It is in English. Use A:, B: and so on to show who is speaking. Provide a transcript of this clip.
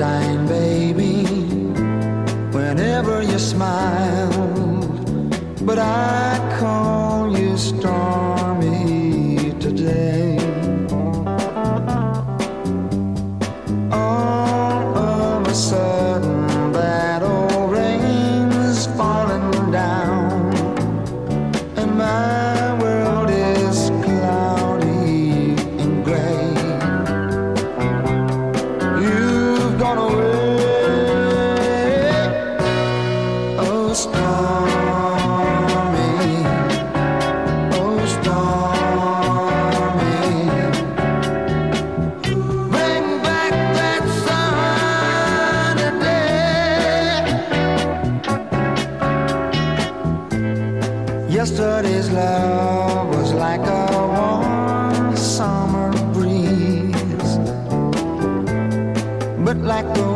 A: sunshine, baby, whenever you smile. But I call you stormy today. All of a sudden, that old rain's falling down, and my world is cloudy and gray. You've gone away, oh stormy, oh stormy. Bring back that sunny day. Yesterday's love was like a warm summer breeze, but like the